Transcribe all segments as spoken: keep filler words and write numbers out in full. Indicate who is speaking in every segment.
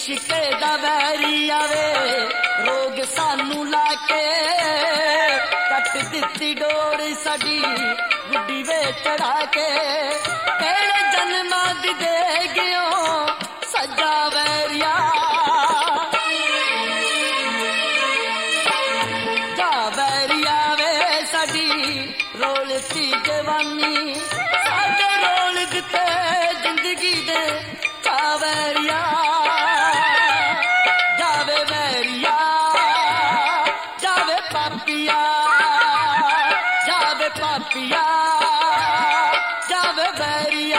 Speaker 1: इश्के दा वैरी आवे रोग सानू लाके कट दिती डोर साडी गुड्डी वे चढ़ा के केड़े जन्मा दी दे गयो सजा वैरिया जा वैरिया वे साडी रोलती जवानी साडे रोल दिते जिंदगी दे चावरिया जावे वैरिया जावे पापिया जावे पापिया जावे वैरिया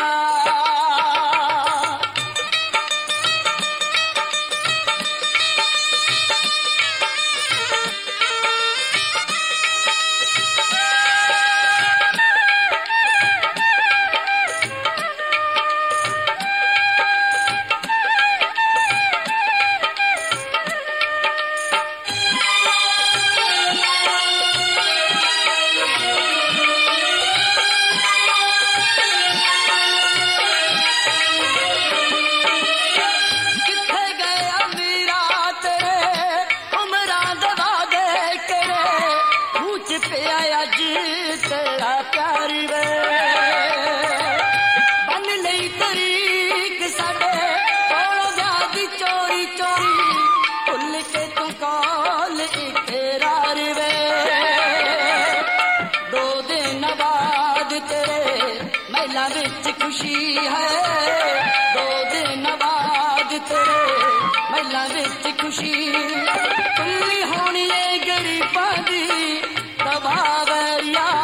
Speaker 1: खुशी है दो दिन बाद तेरे महला विच खुशी खुली होनी है गरीबां दी दबावरिया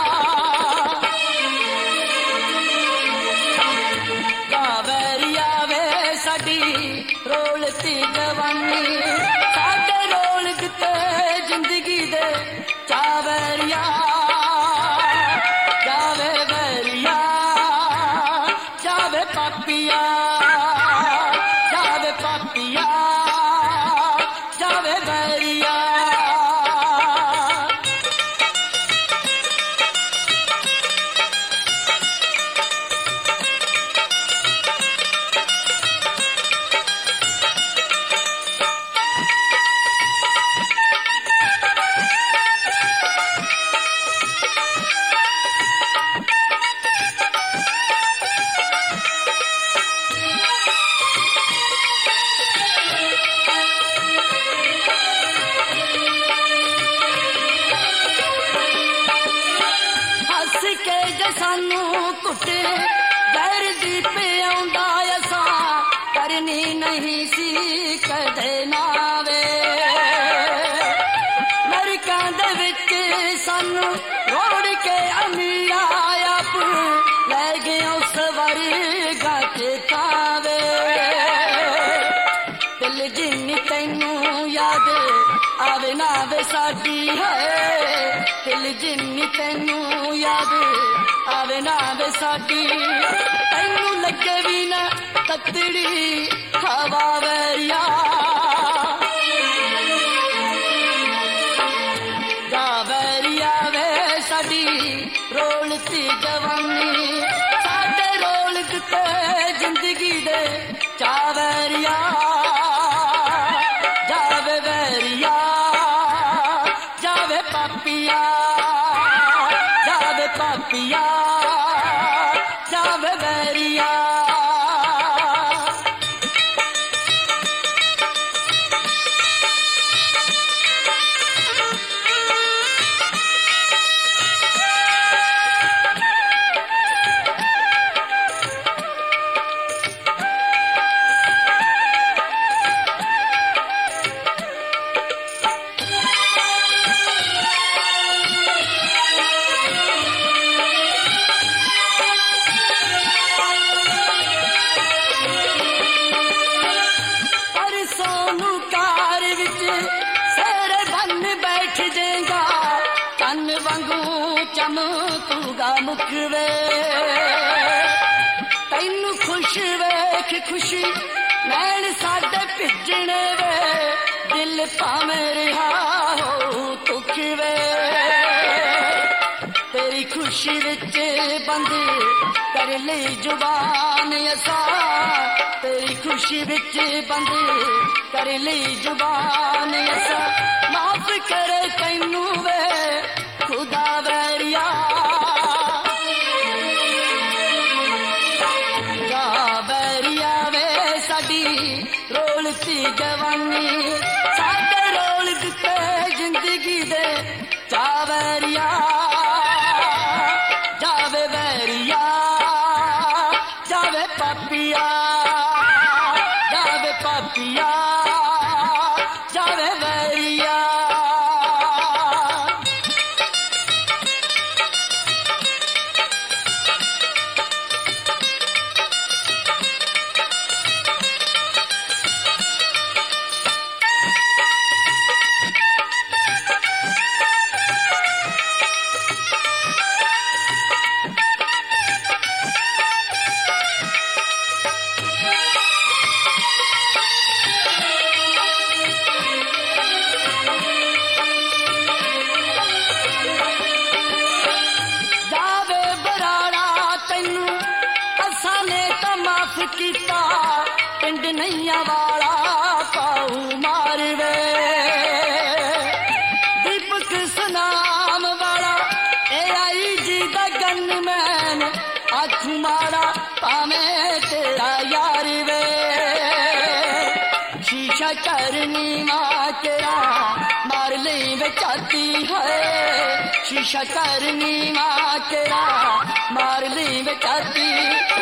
Speaker 1: गावरिया वे साडी रोलती जवानी साडे रोल दिते जिंदगी दे चावरिया पापिया जावे पापिया जावे वैरिया सानू कुटे बैर दी पे आउंदा असा करनी नहीं सी कदे नावे नरकां दे विच सानू रोड़ के अमीरा आप ले गए स्वर्गा च तावे दिल जिन्नी तैनू याद आवे ना वे साडी है दिल जिन्नी तैनू याद आवे ना वे साडी तैनू लगे भी ना तकड़ी हवा वैरिया जा वैरिया वे साडी रोलती जवानी साडे रोल दिते जिंदगी दे चावरिया जावे वैरिया जावे पापिया जावे पापिया जावे वैरिया चमकूगा मुखवे तैनू खुश वेख खुशी नैन साडे भिजने वे दिल भावें रिहा हो तुख वे तेरी खुशी विच बंद कर ली जुबान असा, तेरी खुशी विच बंद कर ली जुबान असा। माफ करे तैनू वे खुदा वैरिया, जा वैरिया वे साडी रोलती जवानी, साडे रोल दिते जिंदगी दे चा वैरिया। जावे वैरिया जावे पापिया, जावे पापिया जावे वैरिया। कीता पिंड नैया वाला पाऊ मारवे, दीपक सुनाम वाला ए आई जी दा गनमैन, आखू मारा पावे तेरा यार वे। शीशा करनी मां तेरा मार ले बेचाती है, शीशा करनी मां तेरा मार ले बेचाती।